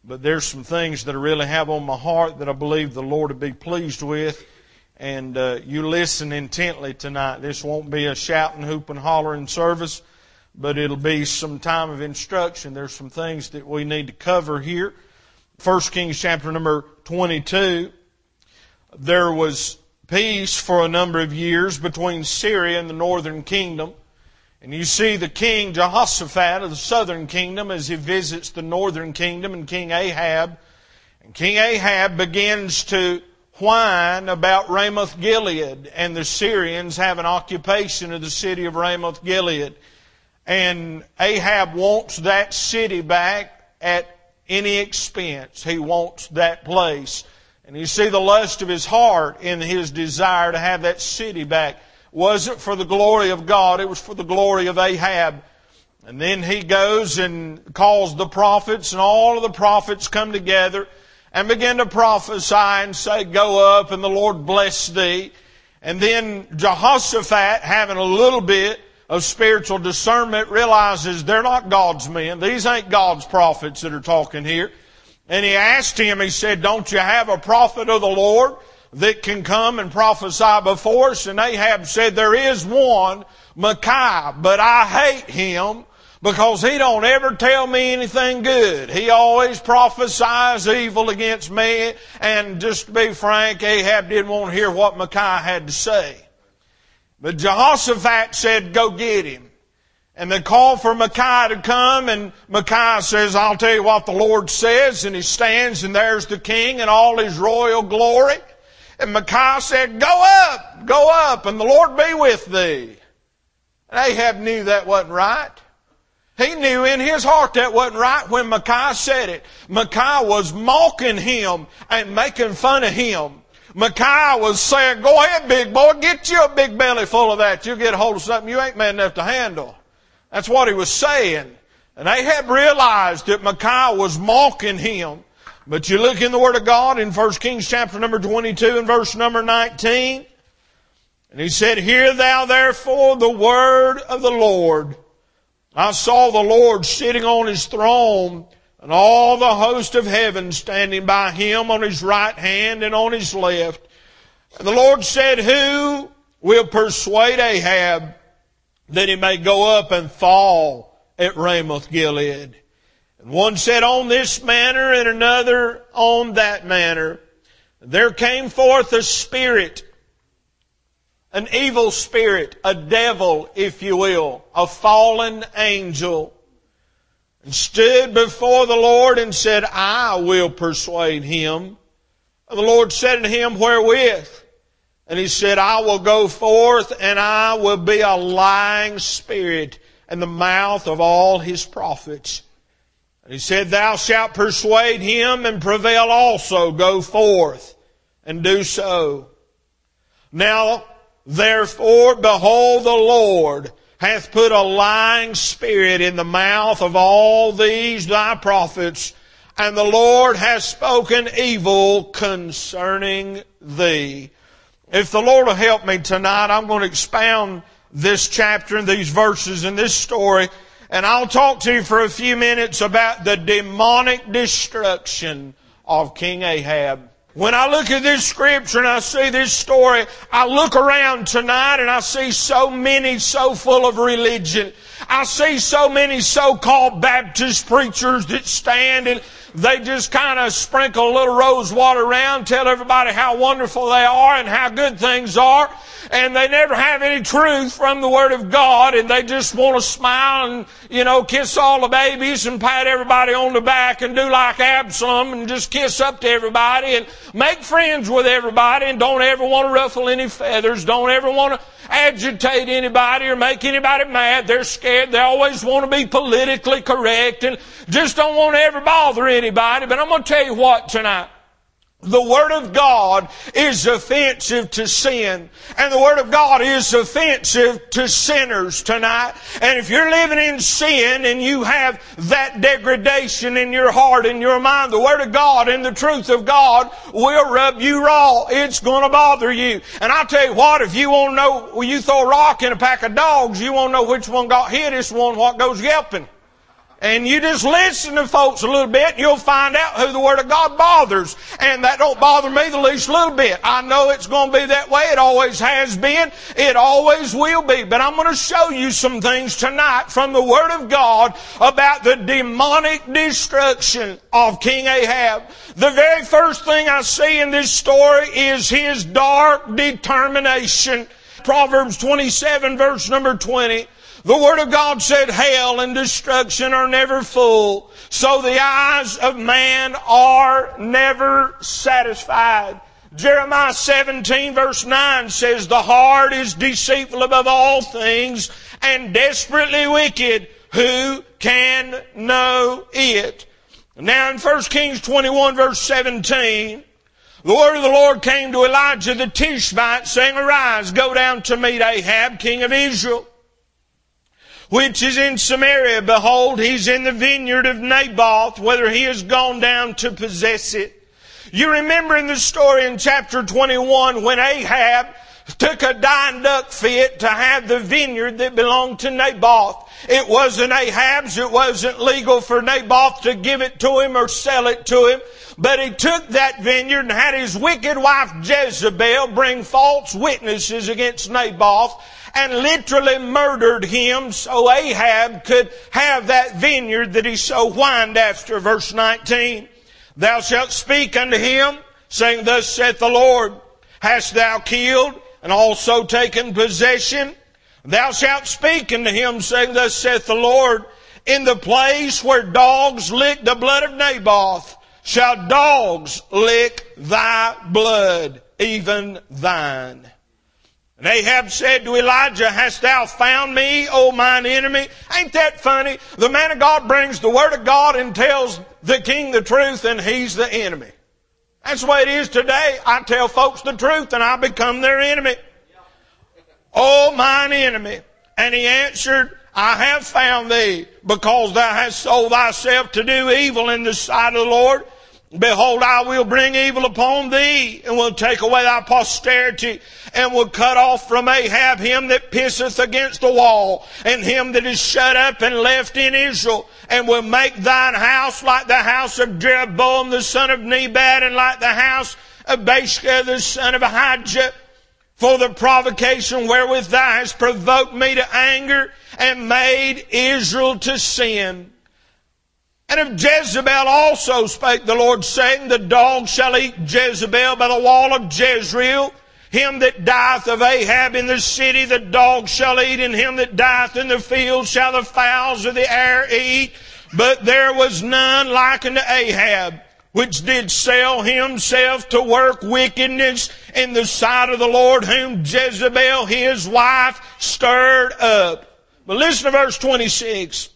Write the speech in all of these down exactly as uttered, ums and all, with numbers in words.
But there's some things that I really have on my heart that I believe the Lord would be pleased with. And uh, you listen intently tonight. This won't be a shouting, hooping, hollering service, but it'll be some time of instruction. There's some things that we need to cover here. First Kings chapter number twenty-two. There was peace for a number of years between Syria and the northern kingdom. And you see the king Jehoshaphat of the southern kingdom as he visits the northern kingdom and King Ahab. And King Ahab begins to whine about Ramoth Gilead, and the Syrians have an occupation of the city of Ramoth Gilead. And Ahab wants that city back at any expense. He wants that place. And you see the lust of his heart in his desire to have that city back. Wasn't for the glory of God, it was for the glory of Ahab. And then he goes and calls the prophets, and all of the prophets come together and begin to prophesy and say, go up and the Lord bless thee. And then Jehoshaphat, having a little bit of spiritual discernment, realizes they're not God's men. These ain't God's prophets that are talking here. And he asked him, he said, don't you have a prophet of the Lord that can come and prophesy before us? And Ahab said, there is one, Micaiah, but I hate him because he don't ever tell me anything good. He always prophesies evil against me. And just to be frank, Ahab didn't want to hear what Micaiah had to say. But Jehoshaphat said, go get him. And they called for Micaiah to come, and Micaiah says, I'll tell you what the Lord says. And he stands, and there's the king in all his royal glory. And Micaiah said, go up, go up, and the Lord be with thee. And Ahab knew that wasn't right. He knew in his heart that wasn't right when Micaiah said it. Micaiah was mocking him and making fun of him. Micaiah was saying, go ahead, big boy, get you a big belly full of that. You'll get a hold of something you ain't man enough to handle. That's what he was saying. And Ahab realized that Micaiah was mocking him. But you look in the Word of God in First Kings chapter number twenty-two and verse number nineteen. And he said, hear thou therefore the word of the Lord. I saw the Lord sitting on his throne, and all the host of heaven standing by him on his right hand and on his left. And the Lord said, who will persuade Ahab that he may go up and fall at Ramoth Gilead? And one said, on this manner, and another on that manner. And there came forth a spirit, an evil spirit, a devil, if you will, a fallen angel, and stood before the Lord and said, I will persuade him. And the Lord said to him, wherewith? And he said, I will go forth, and I will be a lying spirit in the mouth of all his prophets. And he said, thou shalt persuade him and prevail also. Go forth and do so. Now, therefore, behold, the Lord hath put a lying spirit in the mouth of all these thy prophets, and the Lord hath spoken evil concerning thee. If the Lord will help me tonight, I'm going to expound this chapter and these verses in this story. And I'll talk to you for a few minutes about the demonic destruction of King Ahab. When I look at this scripture and I see this story, I look around tonight and I see so many so full of religion. I see so many so-called Baptist preachers that stand and they just kind of sprinkle a little rose water around, tell everybody how wonderful they are and how good things are. And they never have any truth from the Word of God, and they just want to smile and, you know, kiss all the babies and pat everybody on the back and do like Absalom and just kiss up to everybody and make friends with everybody and don't ever want to ruffle any feathers, don't ever want to agitate anybody or make anybody mad. They're scared. They always want to be politically correct and just don't want to ever bother anybody. But I'm going to tell you what tonight. The Word of God is offensive to sin. And the Word of God is offensive to sinners tonight. And if you're living in sin and you have that degradation in your heart and your mind, the Word of God and the truth of God will rub you raw. It's going to bother you. And I'll tell you what, if you want to know, when you throw a rock in a pack of dogs, you want to know which one got hit, it's one what goes yelping. And you just listen to folks a little bit and you'll find out who the Word of God bothers. And that don't bother me the least little bit. I know it's going to be that way. It always has been. It always will be. But I'm going to show you some things tonight from the Word of God about the demonic destruction of King Ahab. The very first thing I see in this story is his dark determination. Proverbs twenty-seven verse number twenty. The Word of God said, hell and destruction are never full, so the eyes of man are never satisfied. Jeremiah seventeen verse nine says, the heart is deceitful above all things and desperately wicked. Who can know it? Now in First Kings twenty-one verse seventeen, the word of the Lord came to Elijah the Tishbite, saying, arise, go down to meet Ahab, king of Israel, which is in Samaria. Behold, he's in the vineyard of Naboth, whether he has gone down to possess it. You remember in the story in chapter twenty-one when Ahab took a dying duck fit to have the vineyard that belonged to Naboth. It wasn't Ahab's. It wasn't legal for Naboth to give it to him or sell it to him. But he took that vineyard and had his wicked wife Jezebel bring false witnesses against Naboth and literally murdered him so Ahab could have that vineyard that he so whined after. Verse nineteen, thou shalt speak unto him, saying, thus saith the Lord, hast thou killed and also taken possession? Thou shalt speak unto him, saying, thus saith the Lord, in the place where dogs lick the blood of Naboth, shall dogs lick thy blood, even thine. And Ahab said to Elijah, hast thou found me, O mine enemy? Ain't that funny? The man of God brings the Word of God and tells the king the truth, and he's the enemy. That's the way it is today. I tell folks the truth and I become their enemy. O mine enemy. And he answered, I have found thee, because thou hast sold thyself to do evil in the sight of the Lord. Behold, I will bring evil upon thee, and will take away thy posterity, and will cut off from Ahab him that pisseth against the wall, and him that is shut up and left in Israel, and will make thine house like the house of Jeroboam the son of Nebat, and like the house of Baasha the son of Ahijah. For the provocation wherewith thou hast provoked me to anger, and made Israel to sin. And of Jezebel also spake the Lord, saying, the dog shall eat Jezebel by the wall of Jezreel. Him that dieth of Ahab in the city, the dog shall eat, and him that dieth in the field shall the fowls of the air eat. But there was none like unto Ahab, which did sell himself to work wickedness in the sight of the Lord, whom Jezebel his wife stirred up. But listen to verse twenty-six.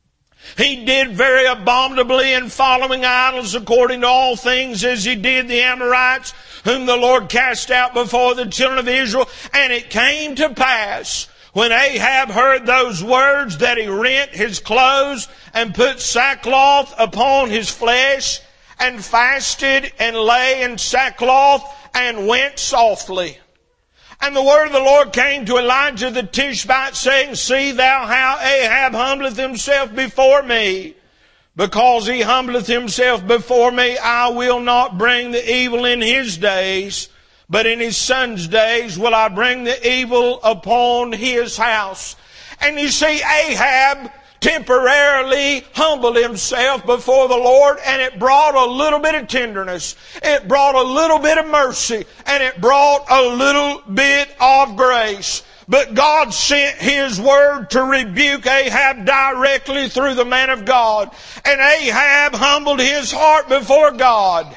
He did very abominably in following idols according to all things as he did the Amorites, whom the Lord cast out before the children of Israel. And it came to pass, when Ahab heard those words, that he rent his clothes and put sackcloth upon his flesh, and fasted and lay in sackcloth and went softly. And the word of the Lord came to Elijah the Tishbite, saying, see thou how Ahab humbleth himself before me. Because he humbleth himself before me, I will not bring the evil in his days, but in his son's days will I bring the evil upon his house. And you see, Ahab temporarily humbled himself before the Lord, and it brought a little bit of tenderness. It brought a little bit of mercy, and it brought a little bit of grace. But God sent His word to rebuke Ahab directly through the man of God. And Ahab humbled his heart before God.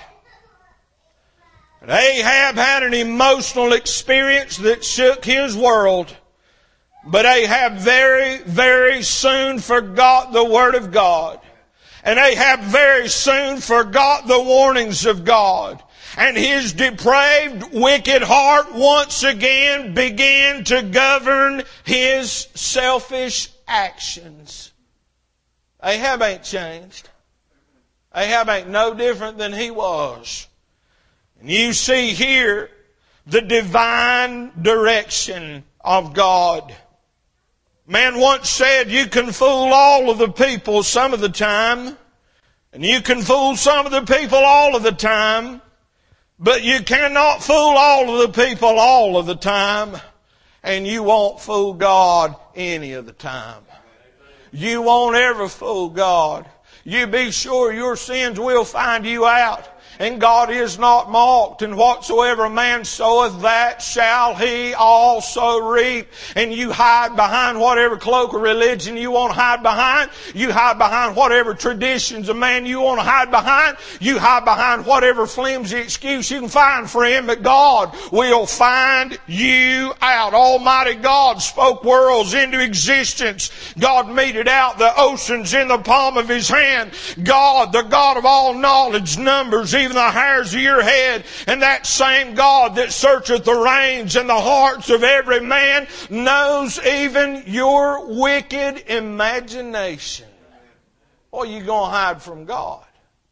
And Ahab had an emotional experience that shook his world. But Ahab very, very soon forgot the Word of God. And Ahab very soon forgot the warnings of God. And his depraved, wicked heart once again began to govern his selfish actions. Ahab ain't changed. Ahab ain't no different than he was. And you see here the divine direction of God. Man once said, you can fool all of the people some of the time, and you can fool some of the people all of the time, but you cannot fool all of the people all of the time, and you won't fool God any of the time. You won't ever fool God. You be sure your sins will find you out. And God is not mocked, and whatsoever a man soweth, that shall he also reap. And you hide behind whatever cloak of religion you want to hide behind. You hide behind whatever traditions of man you want to hide behind. You hide behind whatever flimsy excuse you can find for Him. But God will find you out. Almighty God spoke worlds into existence. God meted out the oceans in the palm of His hand. God, the God of all knowledge, numbers even the hairs of your head. And that same God that searcheth the reins and the hearts of every man knows even your wicked imagination. What are you going to hide from God?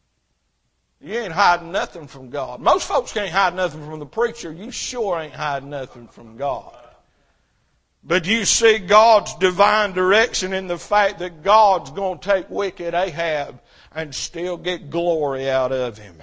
You ain't hiding nothing from God. Most folks can't hide nothing from the preacher. You sure ain't hiding nothing from God. But you see God's divine direction in the fact that God's going to take wicked Ahab and still get glory out of him.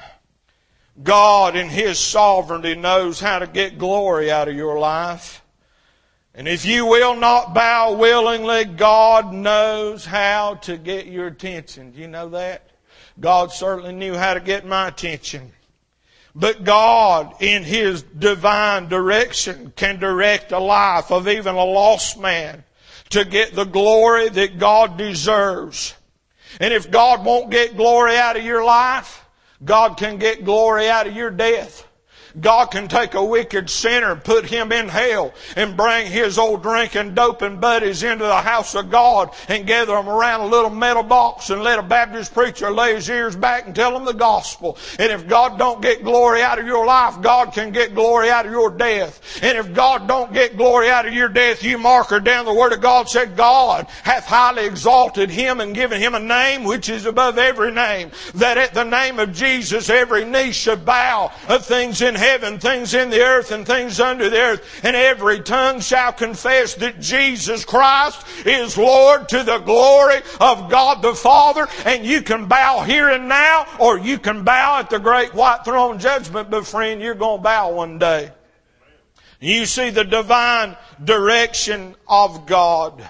God in His sovereignty knows how to get glory out of your life. And if you will not bow willingly, God knows how to get your attention. Do you know that? God certainly knew how to get my attention. But God in His divine direction can direct the life of even a lost man to get the glory that God deserves. And if God won't get glory out of your life, God can get glory out of your death. God can take a wicked sinner, put him in hell, and bring his old drinking, doping buddies into the house of God and gather them around a little metal box and let a Baptist preacher lay his ears back and tell them the gospel. And if God don't get glory out of your life, God can get glory out of your death. And if God don't get glory out of your death, you mark her down. The Word of God said, God hath highly exalted Him and given Him a name which is above every name, that at the name of Jesus every knee should bow of things in heaven, things in the earth, and things under the earth, and every tongue shall confess that Jesus Christ is Lord, to the glory of God the Father. And you can bow here and now, or you can bow at the great white throne judgment. But friend, you're going to bow one day. You see the divine direction of God.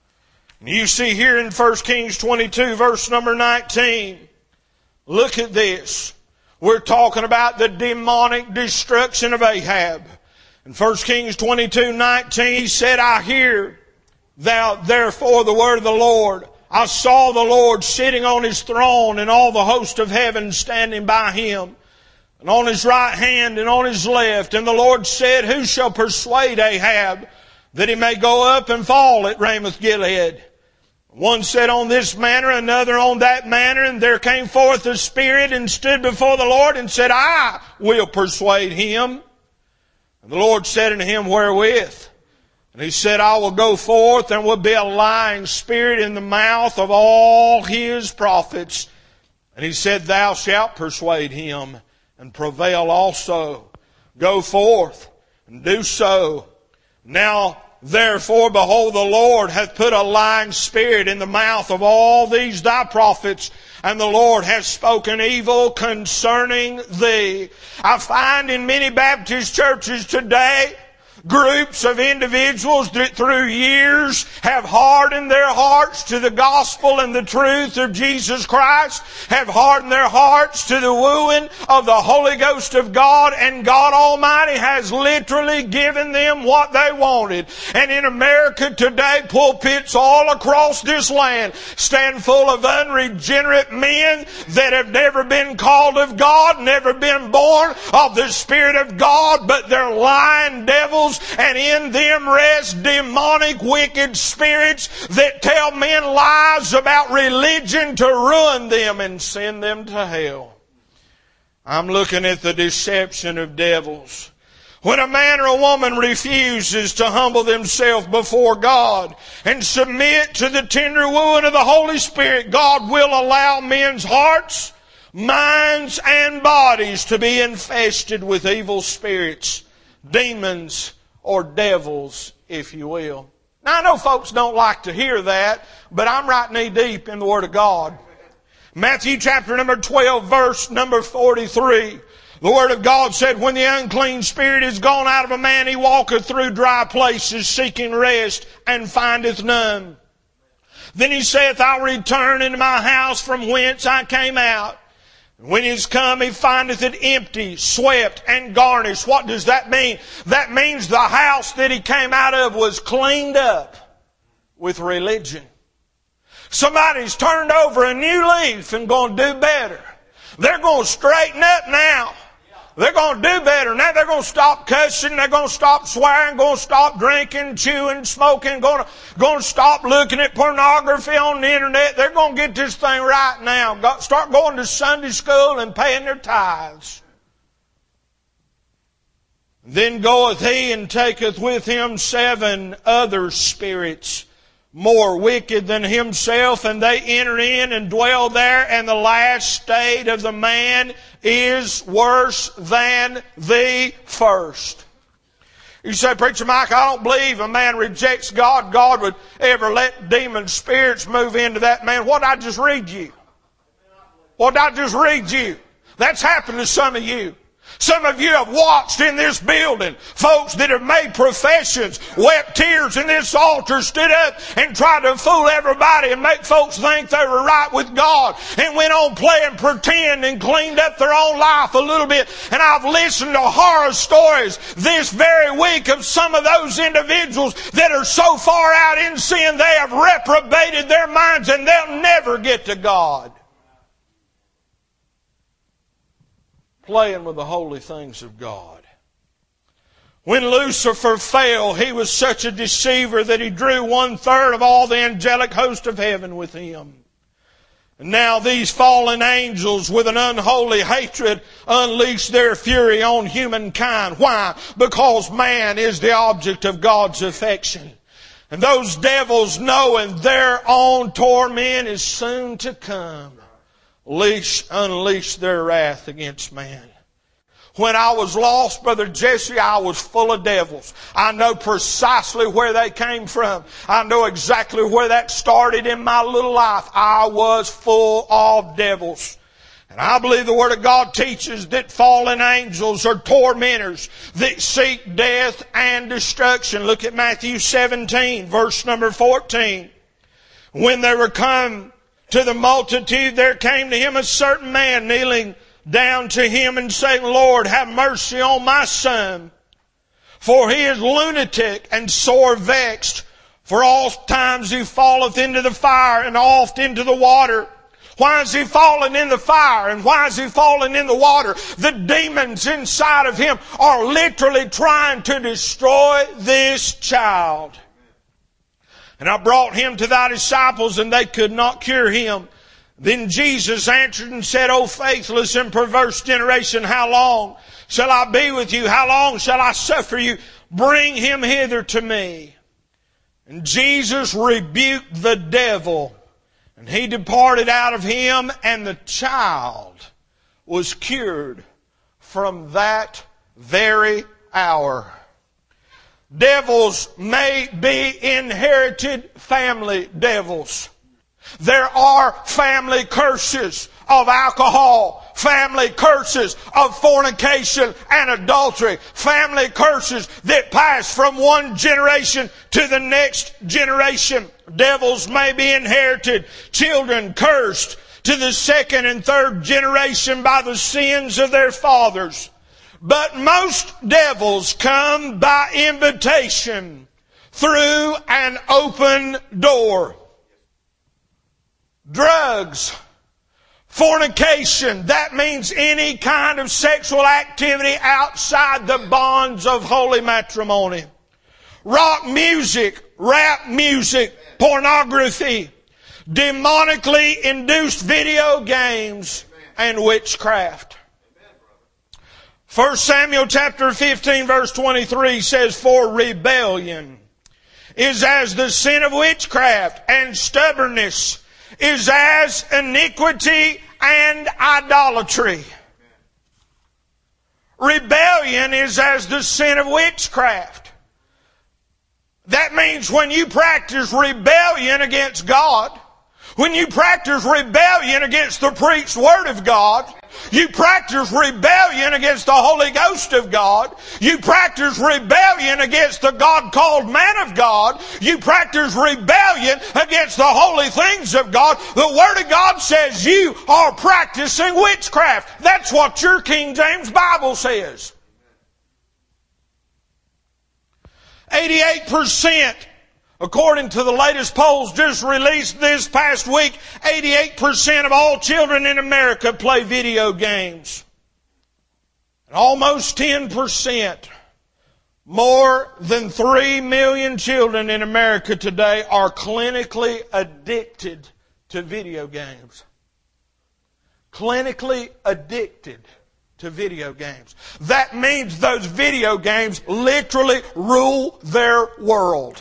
You see here in First Kings twenty-two, verse number nineteen. Look at this. We're talking about the demonic destruction of Ahab. In First Kings twenty-two nineteen, he said, I hear thou therefore the word of the Lord. I saw the Lord sitting on His throne, and all the host of heaven standing by Him, and on His right hand and on His left. And the Lord said, who shall persuade Ahab that he may go up and fall at Ramoth Gilead? One said on this manner, another on that manner, and there came forth a spirit and stood before the Lord and said, I will persuade him. And the Lord said unto him, wherewith? And he said, I will go forth, and will be a lying spirit in the mouth of all his prophets. And he said, thou shalt persuade him, and prevail also. Go forth, and do so. Now, therefore, behold, the Lord hath put a lying spirit in the mouth of all these thy prophets, and the Lord hath spoken evil concerning thee. I find in many Baptist churches today groups of individuals that through years have hardened their hearts to the gospel and the truth of Jesus Christ, have hardened their hearts to the wooing of the Holy Ghost of God, and God Almighty has literally given them what they wanted. And in America today, pulpits all across this land stand full of unregenerate men that have never been called of God, never been born of the Spirit of God, but they're lying devils, and in them rest demonic wicked spirits that tell men lies about religion to ruin them and send them to hell. I'm looking at the deception of devils. When a man or a woman refuses to humble themselves before God and submit to the tender wooing of the Holy Spirit, God will allow men's hearts, minds, and bodies to be infested with evil spirits, demons, or devils, if you will. Now I know folks don't like to hear that, but I'm right knee deep in the Word of God. Matthew chapter number twelve, verse number forty-three. The Word of God said, when the unclean spirit is gone out of a man, he walketh through dry places, seeking rest, and findeth none. Then he saith, I'll return into my house from whence I came out. When he is come, he findeth it empty, swept, and garnished. What does that mean? That means the house that he came out of was cleaned up with religion. Somebody's turned over a new leaf and going to do better. They're going to straighten up now. They're going to do better. Now they're going to stop cussing. They're going to stop swearing. Going to stop drinking, chewing, smoking. Going to, going to stop looking at pornography on the internet. They're going to get this thing right now. Go, start going to Sunday school and paying their tithes. Then goeth he and taketh with him seven other spirits, more wicked than himself, and they enter in and dwell there, and the last state of the man is worse than the first. You say, Preacher Mike, I don't believe a man rejects God. God would ever let demon spirits move into that man. What did I just read you? What did I just read you? That's happened to some of you. Some of you have watched in this building folks that have made professions, wept tears in this altar, stood up and tried to fool everybody and make folks think they were right with God, and went on playing pretend and cleaned up their own life a little bit. And I've listened to horror stories this very week of some of those individuals that are so far out in sin they have reprobated their minds and they'll never get to God. Playing with the holy things of God. When Lucifer fell, he was such a deceiver that he drew one third of all the angelic host of heaven with him. And now these fallen angels with an unholy hatred unleash their fury on humankind. Why? Because man is the object of God's affection. And those devils, knowing their own torment is soon to come, Leash, unleash their wrath against man. When I was lost, Brother Jesse, I was full of devils. I know precisely where they came from. I know exactly where that started in my little life. I was full of devils. And I believe the Word of God teaches that fallen angels are tormentors that seek death and destruction. Look at Matthew seventeen, verse number fourteen. When they were come to the multitude, there came to him a certain man kneeling down to him and saying, Lord, have mercy on my son, for he is lunatic and sore vexed. For oft times he falleth into the fire and oft into the water. Why is he falling in the fire and why is he falling in the water? The demons inside of him are literally trying to destroy this child. And I brought him to thy disciples, and they could not cure him. Then Jesus answered and said, O faithless and perverse generation, how long shall I be with you? How long shall I suffer you? Bring him hither to me. And Jesus rebuked the devil, and he departed out of him, and the child was cured from that very hour. Devils may be inherited family devils. There are family curses of alcohol, family curses of fornication and adultery, family curses that pass from one generation to the next generation. Devils may be inherited, children cursed to the second and third generation by the sins of their fathers. But most devils come by invitation through an open door. Drugs, fornication, that means any kind of sexual activity outside the bonds of holy matrimony. Rock music, rap music, pornography, demonically induced video games, and witchcraft. First Samuel chapter fifteen verse twenty-three says, for rebellion is as the sin of witchcraft, and stubbornness is as iniquity and idolatry. Rebellion is as the sin of witchcraft. That means when you practice rebellion against God, when you practice rebellion against the preached Word of God, you practice rebellion against the Holy Ghost of God, you practice rebellion against the God-called man of God, you practice rebellion against the holy things of God, the Word of God says you are practicing witchcraft. That's what your King James Bible says. eighty-eight percent, according to the latest polls just released this past week, eighty-eight percent of all children in America play video games. And almost ten percent, more than three million children in America today are clinically addicted to video games. Clinically addicted to video games. That means those video games literally rule their world.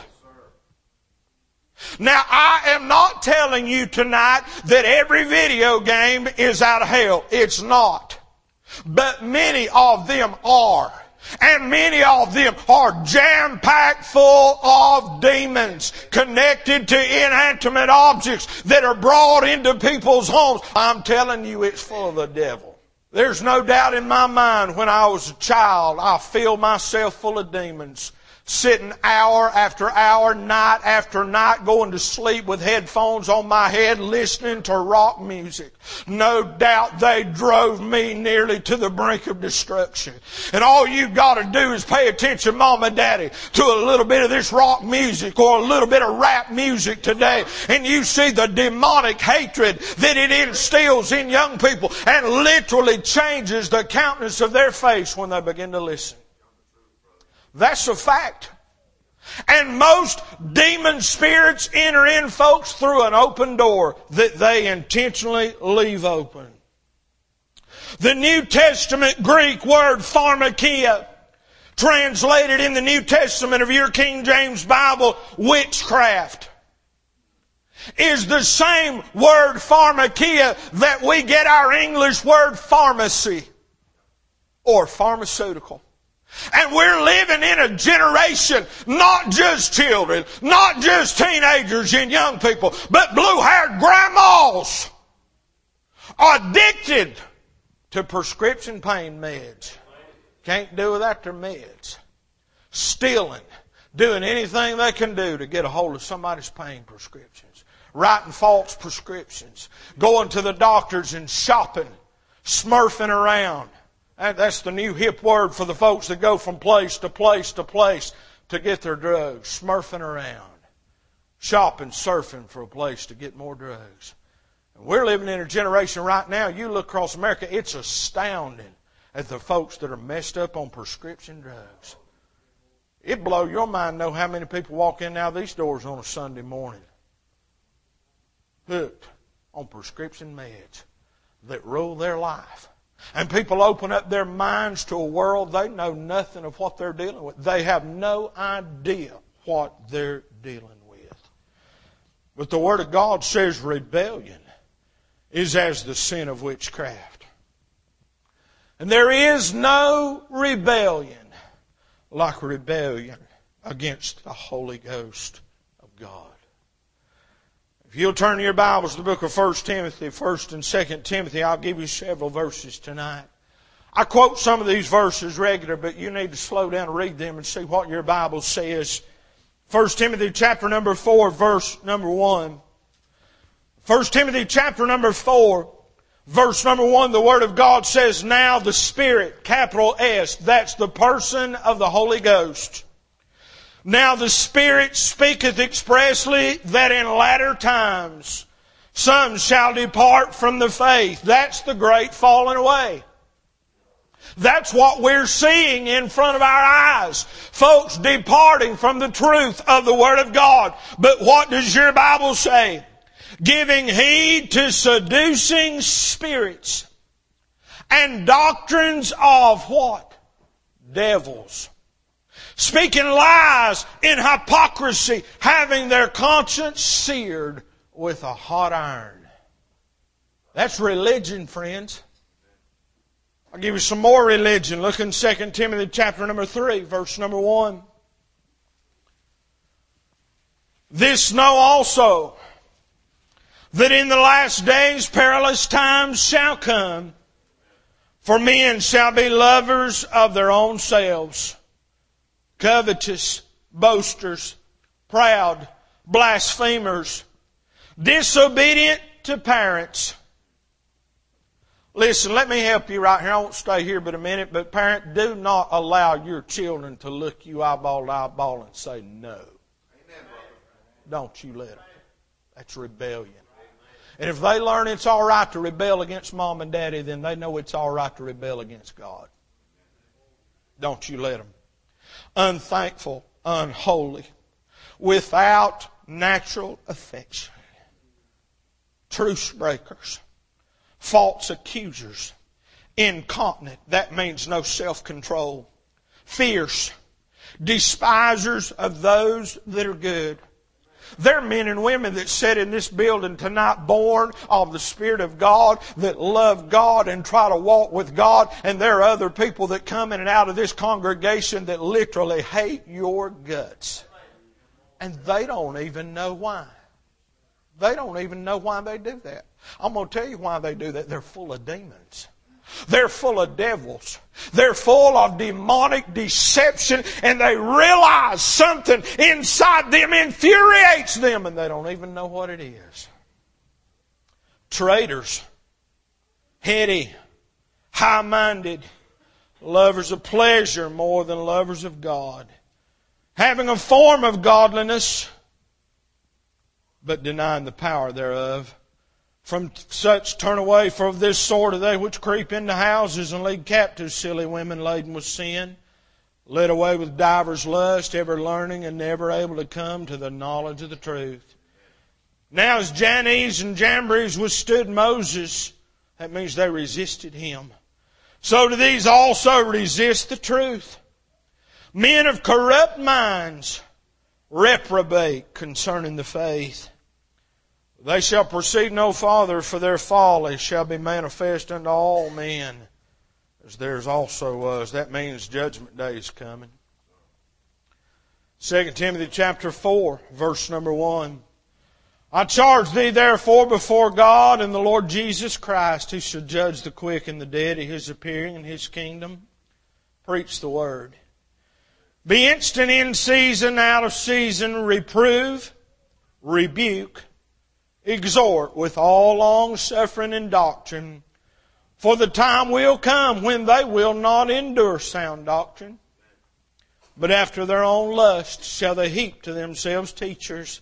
Now, I am not telling you tonight that every video game is out of hell. It's not. But many of them are. And many of them are jam-packed full of demons connected to inanimate objects that are brought into people's homes. I'm telling you, it's full of the devil. There's no doubt in my mind when I was a child, I filled myself full of demons. Sitting hour after hour, night after night, going to sleep with headphones on my head, listening to rock music. No doubt they drove me nearly to the brink of destruction. And all you've got to do is pay attention, Mom and Daddy, to a little bit of this rock music or a little bit of rap music today, and you see the demonic hatred that it instills in young people and literally changes the countenance of their face when they begin to listen. That's a fact. And most demon spirits enter in folks through an open door that they intentionally leave open. The New Testament Greek word pharmakia, translated in the New Testament of your King James Bible, witchcraft, is the same word pharmakia that we get our English word pharmacy or pharmaceutical. And we're living in a generation, not just children, not just teenagers and young people, but blue-haired grandmas are addicted to prescription pain meds. Can't do without their meds. Stealing, doing anything they can do to get a hold of somebody's pain prescriptions. Writing false prescriptions. Going to the doctors and shopping. Smurfing around. That's the new hip word for the folks that go from place to place to place to get their drugs. Smurfing around. Shopping, surfing for a place to get more drugs. And we're living in a generation right now, you look across America, it's astounding at the folks that are messed up on prescription drugs. It'd blow your mind to know how many people walk in now these doors on a Sunday morning. Hooked on prescription meds that rule their life. And people open up their minds to a world they know nothing of what they're dealing with. They have no idea what they're dealing with. But the Word of God says rebellion is as the sin of witchcraft. And there is no rebellion like rebellion against the Holy Ghost of God. If you'll turn your Bibles to the book of First Timothy, First and Second Timothy, I'll give you several verses tonight. I quote some of these verses regular, but you need to slow down and read them and see what your Bible says. First Timothy chapter number four, verse number one. First Timothy chapter number four, verse number one, the Word of God says, "Now the Spirit," capital S, that's the person of the Holy Ghost. "Now the Spirit speaketh expressly that in latter times some shall depart from the faith." That's the great falling away. That's what we're seeing in front of our eyes. Folks departing from the truth of the Word of God. But what does your Bible say? "Giving heed to seducing spirits and doctrines of" what? Devils. "Speaking lies in hypocrisy, having their conscience seared with a hot iron." That's religion, friends. I'll give you some more religion. Look in Second Timothy chapter number three, verse number one. This know also, that in the last days perilous times shall come, for men shall be lovers of their own selves, covetous, boasters, proud, blasphemers, disobedient to parents. Listen, let me help you right here. I won't stay here but a minute, but parent, do not allow your children to look you eyeball to eyeball and say no. Amen. Don't you let them. That's rebellion. And if they learn it's all right to rebel against mom and daddy, then they know it's all right to rebel against God. Don't you let them. Unthankful, unholy, without natural affection, truce breakers, false accusers, incontinent, that means no self-control, fierce, despisers of those that are good. There are men and women that sit in this building tonight born of the Spirit of God, that love God and try to walk with God. And there are other people that come in and out of this congregation that literally hate your guts. And they don't even know why. They don't even know why they do that. I'm going to tell you why they do that. They're full of demons. They're full of devils. They're full of demonic deception, and they realize something inside them infuriates them, and they don't even know what it is. Traitors, heady, high-minded, lovers of pleasure more than lovers of God, having a form of godliness, but denying the power thereof. From such turn away, for of this sort are they which creep into houses and lead captive silly women laden with sin, led away with divers lusts, ever learning and never able to come to the knowledge of the truth. Now as Jannes and Jambres withstood Moses, that means they resisted him, so do these also resist the truth. Men of corrupt minds reprobate concerning the faith. They shall proceed no farther, for their folly shall be manifest unto all men, as theirs also was. That means judgment day is coming. Second Timothy chapter four, verse number one. I charge thee therefore before God and the Lord Jesus Christ, who shall judge the quick and the dead at His appearing in His kingdom. Preach the word. Be instant in season, out of season, reprove, rebuke, exhort with all long suffering and doctrine. For the time will come when they will not endure sound doctrine, but after their own lust shall they heap to themselves teachers,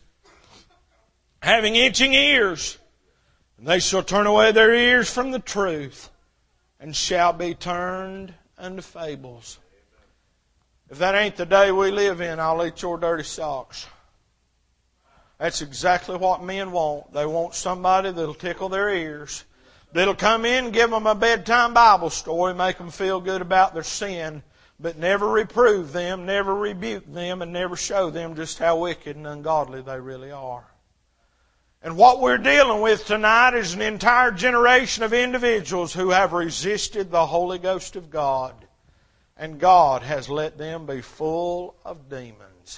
having itching ears, and they shall turn away their ears from the truth, and shall be turned unto fables. If that ain't the day we live in, I'll eat your dirty socks. That's exactly what men want. They want somebody that'll tickle their ears, that'll come in, give them a bedtime Bible story, make them feel good about their sin, but never reprove them, never rebuke them, and never show them just how wicked and ungodly they really are. And what we're dealing with tonight is an entire generation of individuals who have resisted the Holy Ghost of God, and God has let them be full of demons.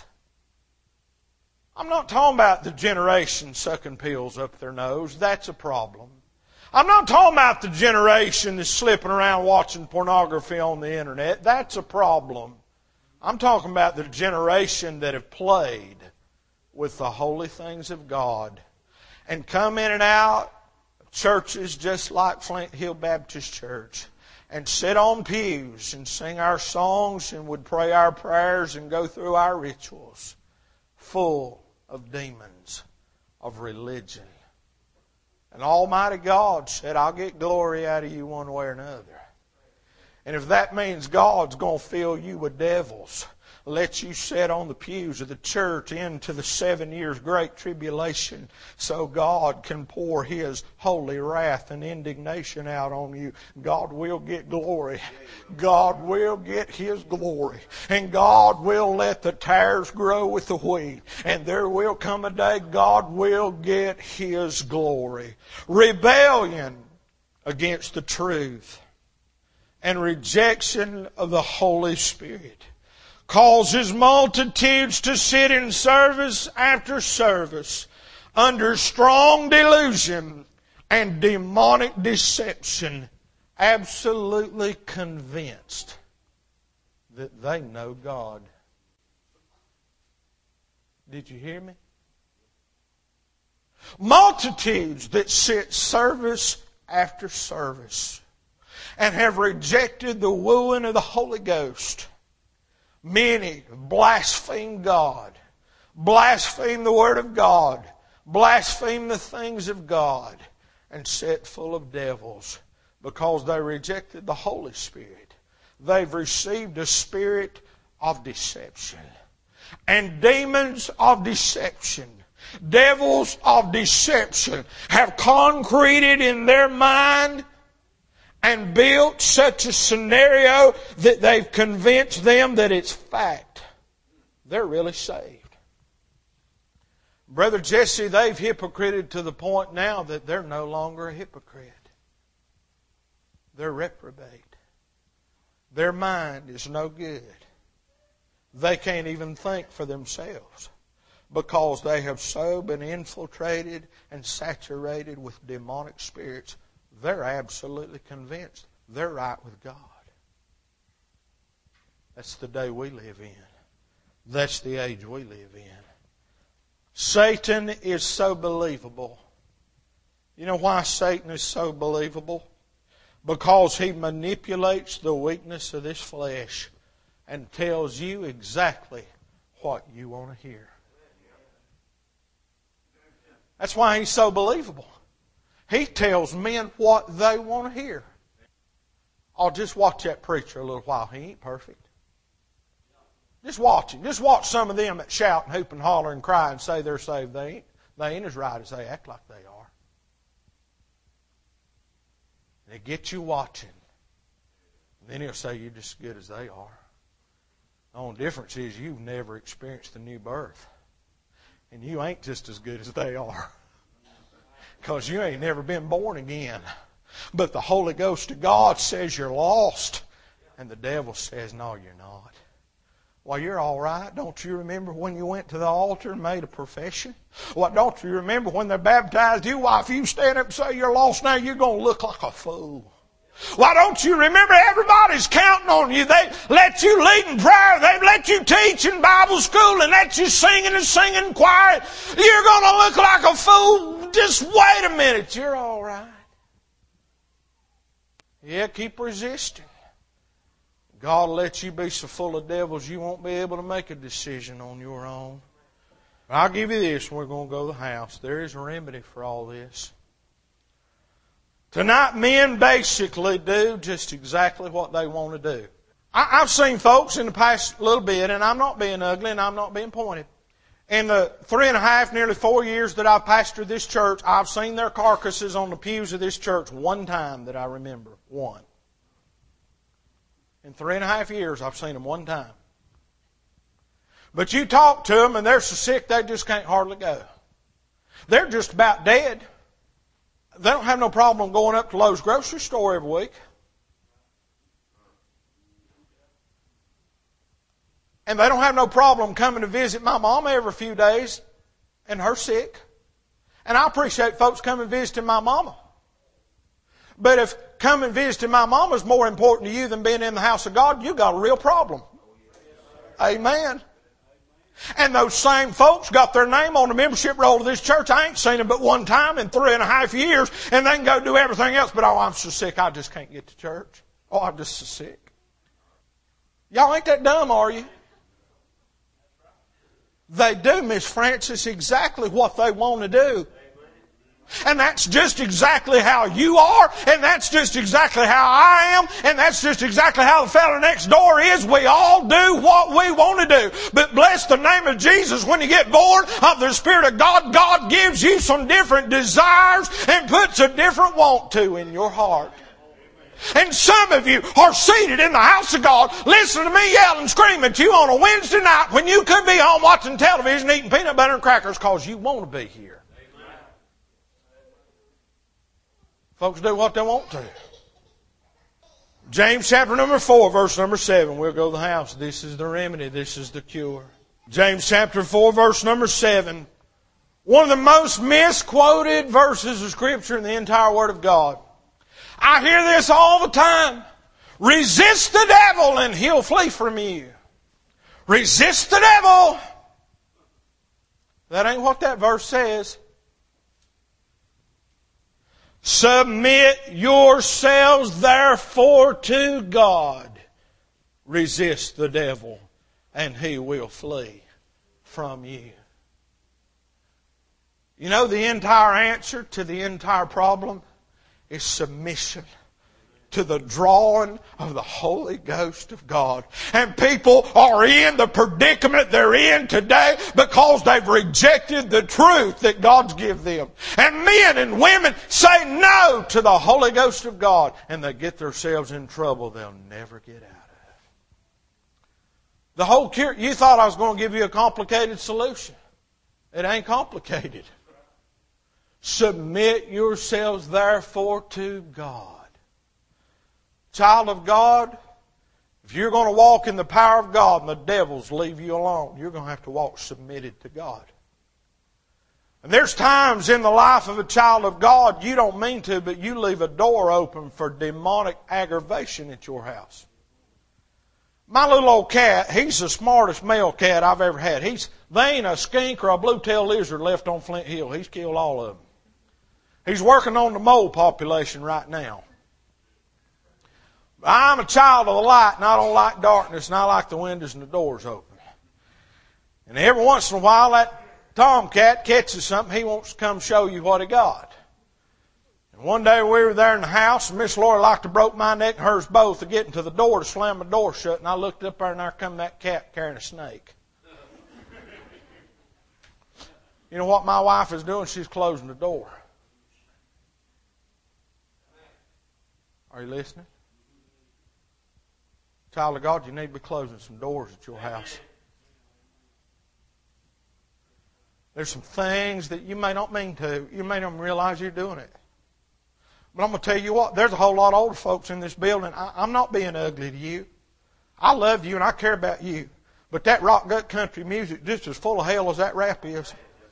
I'm not talking about the generation sucking pills up their nose. That's a problem. I'm not talking about the generation that's slipping around watching pornography on the internet. That's a problem. I'm talking about the generation that have played with the holy things of God and come in and out of churches just like Flint Hill Baptist Church and sit on pews and sing our songs and would pray our prayers and go through our rituals full of demons, of religion. And Almighty God said, I'll get glory out of you one way or another. And if that means God's going to fill you with devils, let you sit on the pews of the church into the seven years great tribulation so God can pour His holy wrath and indignation out on you, God will get glory. God will get His glory. And God will let the tares grow with the wheat. And there will come a day God will get His glory. Rebellion against the truth and rejection of the Holy Spirit causes multitudes to sit in service after service under strong delusion and demonic deception, absolutely convinced that they know God. Did you hear me? Multitudes that sit service after service and have rejected the wooing of the Holy Ghost. Many blaspheme God, blaspheme the Word of God, blaspheme the things of God, and sit full of devils because they rejected the Holy Spirit. They've received a spirit of deception. And demons of deception, devils of deception have concreted in their mind and built such a scenario that they've convinced them that it's fact. They're really saved. Brother Jesse, they've hypocrited to the point now that they're no longer a hypocrite. They're reprobate. Their mind is no good. They can't even think for themselves because they have so been infiltrated and saturated with demonic spirits. They're absolutely convinced they're right with God. That's the day we live in. That's the age we live in. Satan is so believable. You know why Satan is so believable? Because he manipulates the weakness of this flesh and tells you exactly what you want to hear. That's why he's so believable. He tells men what they want to hear. Oh, just watch that preacher a little while. He ain't perfect. Just watch him. Just watch some of them that shout and hoop and holler and cry and say they're saved. They ain't, they ain't as right as they act like they are. They get you watching. And then he'll say you're just as good as they are. The only difference is you've never experienced the new birth. And you ain't just as good as they are. Because you ain't never been born again. But the Holy Ghost of God says you're lost. And the devil says, no, you're not. Well, you're all right. Don't you remember when you went to the altar and made a profession? Well, don't you remember when they baptized you? Why, if you stand up and say you're lost now, you're going to look like a fool. Why don't you remember everybody's counting on you? They let you lead in prayer. They let you teach in Bible school and let you sing in a singing choir. You're going to look like a fool. Just wait a minute. You're all right. Yeah, keep resisting. God will let you be so full of devils you won't be able to make a decision on your own. I'll give you this. We're going to go to the house. There is a remedy for all this. Tonight, men basically do just exactly what they want to do. I, I've seen folks in the past little bit, and I'm not being ugly and I'm not being pointed. In the three and a half, nearly four years that I've pastored this church, I've seen their carcasses on the pews of this church one time that I remember. One. In three and a half years, I've seen them one time. But you talk to them and they're so sick they just can't hardly go. They're just about dead. They don't have no problem going up to Lowe's grocery store every week. And they don't have no problem coming to visit my mama every few days and her sick. And I appreciate folks coming visiting my mama. But if coming visiting my mama is more important to you than being in the house of God, you got a real problem. Amen. And those same folks got their name on the membership roll of this church. I ain't seen them but one time in three and a half years. And they can go do everything else. But oh, I'm so sick I just can't get to church. Oh, I'm just so sick. Y'all ain't that dumb, are you? They do, Miss Francis, exactly what they want to do. And that's just exactly how you are. And that's just exactly how I am. And that's just exactly how the fellow next door is. We all do what we want to do. But bless the name of Jesus, when you get born of the Spirit of God, God gives you some different desires and puts a different want to in your heart. And some of you are seated in the house of God, listening to me yell and scream at you on a Wednesday night when you could be home watching television, eating peanut butter and crackers because you want to be here. Folks do what they want to. James chapter number four, verse number seven. We'll go to the house. This is the remedy. This is the cure. James chapter four, verse number seven. One of the most misquoted verses of Scripture in the entire Word of God. I hear this all the time. Resist the devil and he'll flee from you. Resist the devil. That ain't what that verse says. Submit yourselves therefore to God. Resist the devil and he will flee from you. You know, the entire answer to the entire problem is submission to the drawing of the Holy Ghost of God. And people are in the predicament they're in today because they've rejected the truth that God's given them. And men and women say no to the Holy Ghost of God, and they get themselves in trouble they'll never get out of. The whole cure, you thought I was going to give you a complicated solution. It ain't complicated. Submit yourselves therefore to God. Child of God, if you're going to walk in the power of God and the devils leave you alone, you're going to have to walk submitted to God. And there's times in the life of a child of God you don't mean to, but you leave a door open for demonic aggravation at your house. My little old cat, he's the smartest male cat I've ever had. He's, there ain't a skink or a blue-tailed lizard left on Flint Hill. He's killed all of them. He's working on the mole population right now. I'm a child of the light, and I don't like darkness, and I like the windows and the doors open. And every once in a while, that tomcat catches something. He wants to come show you what he got. And one day we were there in the house, and Miss Laura like to broke my neck and hers both to getting to the door to slam the door shut. And I looked up there, and there come that cat carrying a snake. You know what my wife is doing? She's closing the door. Are you listening? Child of God, you need to be closing some doors at your house. There's some things that you may not mean to. You may not realize you're doing it. But I'm going to tell you what, there's a whole lot of older folks in this building. I, I'm not being ugly to you. I love you and I care about you. But that rock gut country music just as full of hell as that rap is.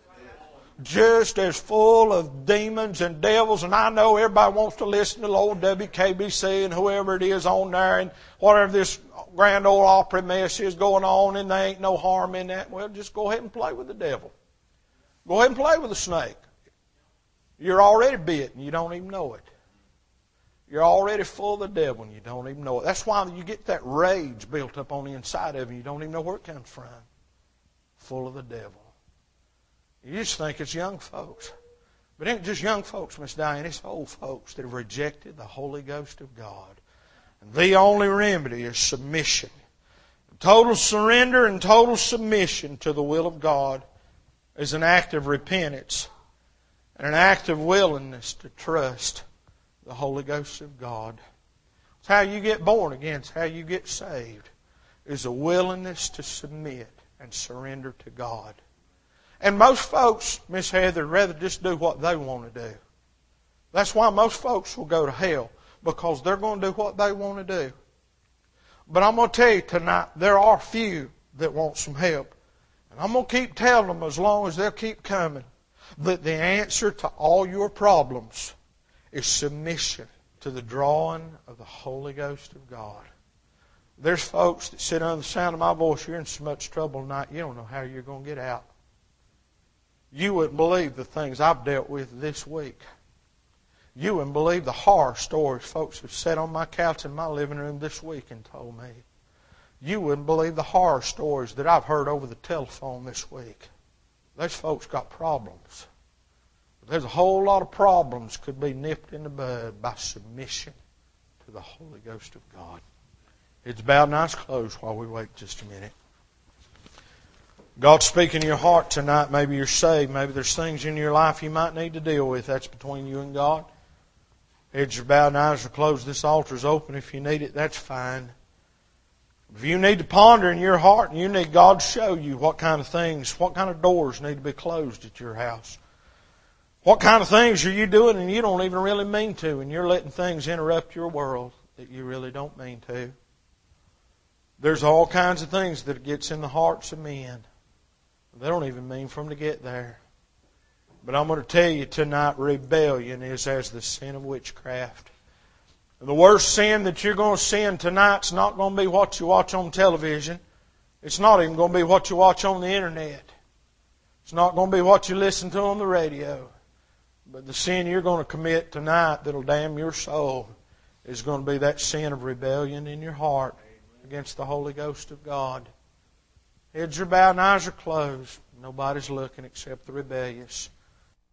Just as full of demons and devils, and I know everybody wants to listen to old W K B C and whoever it is on there and whatever this Grand Ole Opry mess is going on, and there ain't no harm in that. Well, just go ahead and play with the devil. Go ahead and play with the snake. You're already bit and you don't even know it. You're already full of the devil and you don't even know it. That's why you get that rage built up on the inside of you. You don't even know where it comes from. Full of the devil. You just think it's young folks. But it ain't just young folks, Miss Diane. It's old folks that have rejected the Holy Ghost of God. And the only remedy is submission. Total surrender and total submission to the will of God is an act of repentance and an act of willingness to trust the Holy Ghost of God. It's how you get born again. It's how you get saved. Is a willingness to submit and surrender to God. And most folks, Miss Heather, rather just do what they want to do. That's why most folks will go to hell, because they're going to do what they want to do. But I'm going to tell you tonight, there are few that want some help. And I'm going to keep telling them as long as they'll keep coming, that the answer to all your problems is submission to the drawing of the Holy Ghost of God. There's folks that sit under the sound of my voice, you're in so much trouble tonight, you don't know how you're going to get out. You wouldn't believe the things I've dealt with this week. You wouldn't believe the horror stories folks have sat on my couch in my living room this week and told me. You wouldn't believe the horror stories that I've heard over the telephone this week. Those folks got problems. There's a whole lot of problems could be nipped in the bud by submission to the Holy Ghost of God. It's bowed and eyes closed while we wait just a minute. God's speaking to your heart tonight. Maybe you're saved. Maybe there's things in your life you might need to deal with. That's between you and God. Heads are bowed and eyes are closed. This altar's open. If you need it, that's fine. If you need to ponder in your heart and you need God to show you what kind of things, what kind of doors need to be closed at your house. What kind of things are you doing and you don't even really mean to, and you're letting things interrupt your world. that you really don't mean to. There's all kinds of things that gets in the hearts of men. They don't even mean for them to get there. But I'm going to tell you tonight, rebellion is as the sin of witchcraft. And the worst sin that you're going to sin tonight's not going to be what you watch on television. It's not even going to be what you watch on the internet. It's not going to be what you listen to on the radio. But the sin you're going to commit tonight that'll damn your soul is going to be that sin of rebellion in your heart against the Holy Ghost of God. Heads are bowed and eyes are closed. Nobody's looking except the rebellious.